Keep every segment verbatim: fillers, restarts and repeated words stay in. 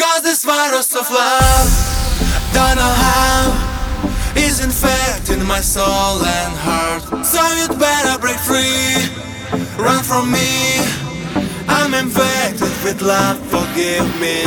'Cause this virus of love, don't know how, is infecting my soul and heart. So you'd better break free, run from me. I'm infected with love, forgive me.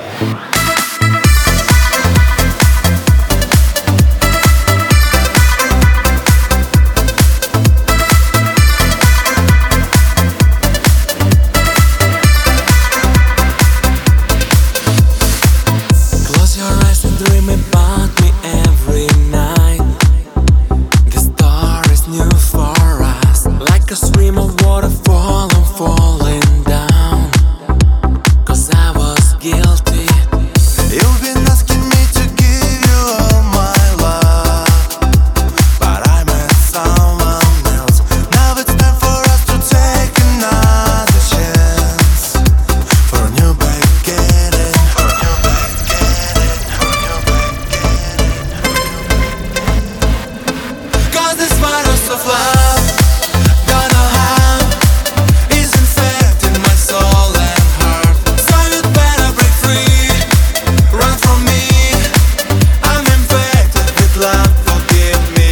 Dream about me every night. The story is new for us, like a stream of water falling, falling down. 'Cause I was guilty. You've been asking me to give you all my love, but I met someone else. Now it's time for us to take another chance, for a new beginning, for a new beginning. This virus of love, don't know how, is infecting my soul and heart. So you'd better break free, run from me. I'm infected with love, forgive me.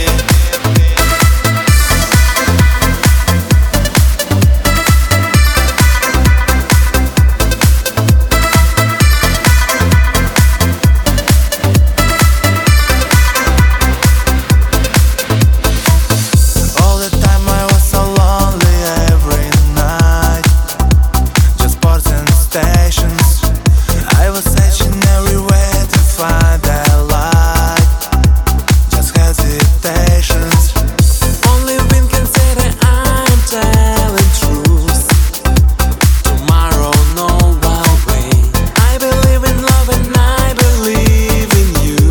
I was searching everywhere to find that light, just hesitations. Only wind can say that I'm telling truth. Tomorrow no one way. I believe in love and I believe in you.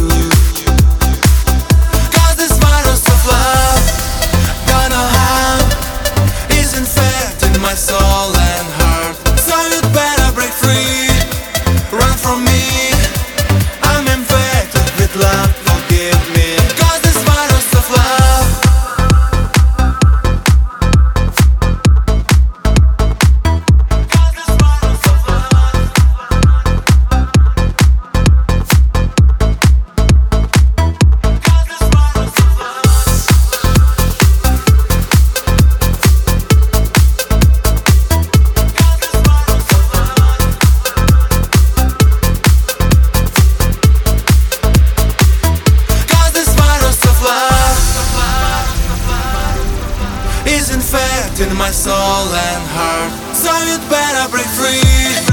'Cause this virus of love, don't know how, is infecting my soul and heart. So you'd better break free, run from me. I'm infected with love, forgive me. 'Cause this virus of love, 'cause this virus of love, 'cause this virus of love. Is infecting my soul and heart. So you'd better break free.